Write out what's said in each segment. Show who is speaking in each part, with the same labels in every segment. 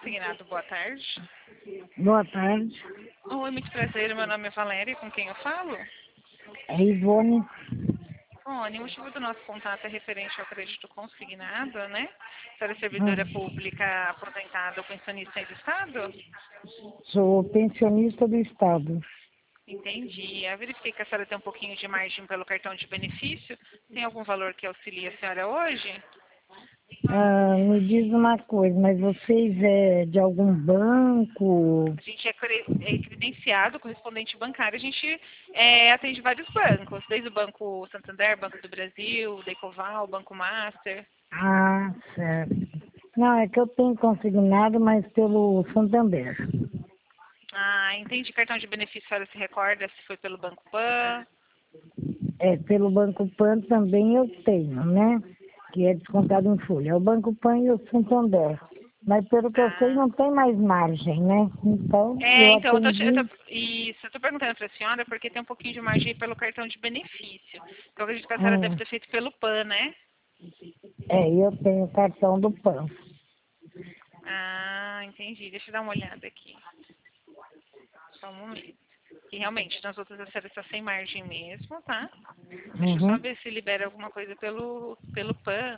Speaker 1: Consignado, boa tarde.
Speaker 2: Boa tarde.
Speaker 1: Oi, muito prazer, meu nome é Valéria, com quem eu falo?
Speaker 2: É Ivone.
Speaker 1: Bom, o motivo do nosso contato é referente ao crédito consignado, né? A senhora é
Speaker 2: Hum.
Speaker 1: servidora pública aposentada ou pensionista aí do Estado?
Speaker 2: Sou pensionista do Estado.
Speaker 1: Entendi. Eu verifiquei que a senhora tem um pouquinho de margem pelo cartão de benefício. Tem algum valor que auxilia a senhora hoje?
Speaker 2: Me diz uma coisa, mas vocês é de algum banco?
Speaker 1: A gente é credenciado, correspondente bancário, a gente atende vários bancos, desde o Banco Santander, Banco do Brasil, Decoval, Banco Master.
Speaker 2: Ah, certo. Não, é que eu tenho consignado, mas pelo Santander.
Speaker 1: Ah, entendi. Cartão de benefício, a senhora se recorda se foi pelo Banco Pan?
Speaker 2: É, pelo Banco Pan também eu tenho, né? Que é descontado em folha. É o Banco Pan e o Santander. Mas pelo que eu sei,
Speaker 1: Ah,
Speaker 2: não tem mais margem, né? Então, eu
Speaker 1: então,
Speaker 2: atendi.
Speaker 1: eu tô perguntando para a senhora porque tem um pouquinho de margem pelo cartão de benefício. Então, eu acredito que a senhora deve
Speaker 2: Hum,
Speaker 1: ter feito pelo PAN, né?
Speaker 2: eu tenho o cartão do Pan.
Speaker 1: Ah, entendi. Deixa eu dar uma olhada aqui. Só um momento. E realmente, nas outras a senhora está sem margem mesmo, tá? Deixa eu só
Speaker 2: Uhum.
Speaker 1: ver se libera alguma coisa pelo PAN,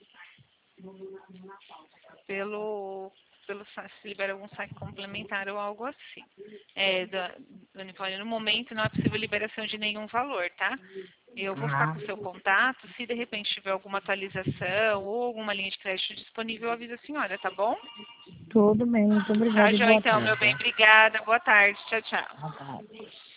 Speaker 1: se libera algum saque complementar ou algo assim. Dona Ivone, no momento não é possível liberação de nenhum valor, tá? Eu vou ficar
Speaker 2: Ah,
Speaker 1: com o seu contato. Se de repente tiver alguma atualização ou alguma linha de crédito disponível, eu aviso a senhora, tá bom?
Speaker 2: tudo bem, muito
Speaker 1: Tá,
Speaker 2: obrigada e
Speaker 1: joia
Speaker 2: boa
Speaker 1: então, meu
Speaker 2: tarde.
Speaker 1: bem. Obrigada. Boa tarde. Tchau, tchau.
Speaker 2: Boa tarde.